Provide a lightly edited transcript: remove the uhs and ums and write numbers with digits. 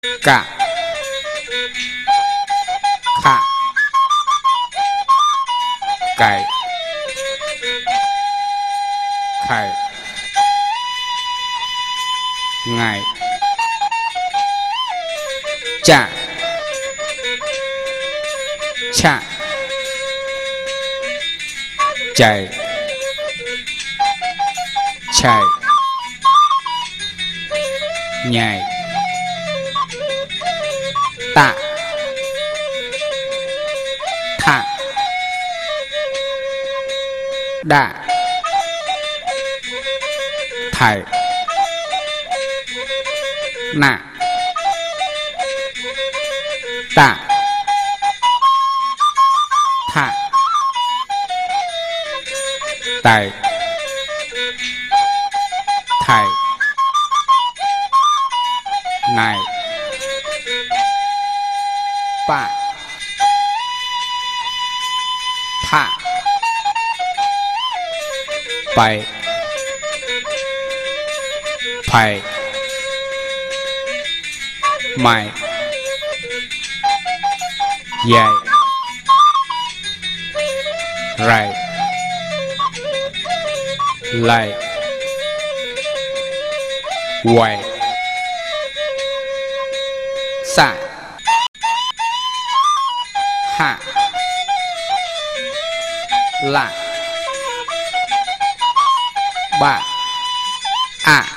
cả khả cải khải ngài chả chạ chạy chạy nhảy tạ thả đạ thải nạ tạ thả tài thải này bạ thả bảy phải mày dài right lại quay xạ hạ lạ bạ ạ